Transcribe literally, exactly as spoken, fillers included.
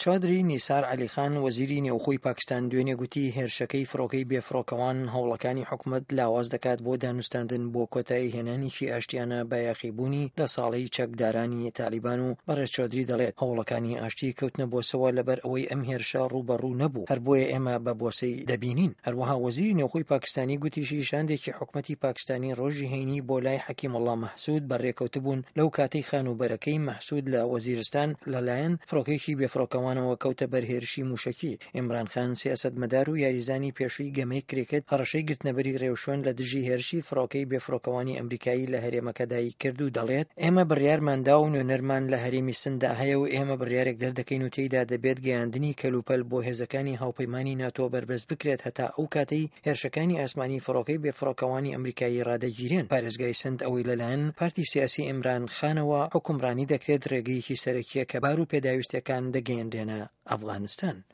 چادری نیسار عەلیخان وەزیری نێوخۆی پاکستان دوێنێ گوتی هێرشەکەی فڕۆکەی بێفڕۆکەوان هەوڵەکانی حکوومەت لاواز دەکات بۆ دانوستاندن بۆ کۆتایی هێنانێکی ئاشتیانە بە یاخیبوونی دە ساڵەی چەکدارانی تالیبان و بەڕێز چۆدری دەڵێت هەوڵەکانی ئاشتی کەوتنە بۆسەوە لەبەر ئەوەی ئەم هێرشە ڕوبەڕوو نەبوو، هەر بۆیە ئێمە بە بۆسەی دەبینین. هەروەها وەزیری نێوخۆی پاکستانی گوتیشی شاندێکی حکوومەتی پاکستانی ڕۆژی هەینی بۆ لای حەکیموڵڵا مەحسوود بەڕێکەوتبوون لەو کاتەی خانوبەرەکەی مەحسوود لە وەزیرستان لەلایەن فڕۆکەیەکی بێفڕۆکەوانەوە کەوتە بەر هێرشی موشکی. ئیمران خان سیاسەتمەدار و یاریزانی پێشووی گەمەی کرێکت هەڕەشەی گرتنەبەری ڕێوشۆن لە دژی هێرشی فڕۆکەی بێفڕۆکەوانی ئەمریکایی لە هەرێمەکەدای کرد و دەڵێت ئێمە بڕیارماندا و نوێنەرمان لە هەرێمی سندا هەیە و ئێمە بڕیارێک دەردەکەین و تێیدا دەبێت گەیاندنی کەلوپەل بۆ هێزەکانی هاوپەیمانی ناتۆ بەربەز بکرێت هەتا ئەو کاتەی هێرشەکانی ئاسمانی فڕۆکەی بێفڕۆکەوانی ئەمریکایی ڕادەگیرێن. پارێزگای سند ئەوەی لەلایەن پارتی سیاسی ئیمران خانەوە حکومڕانی دەکرێت ڕێگەیەکی سەرەکیە کە بار و پێداویستەکان دەگەیەندێنە ئەفغانستان.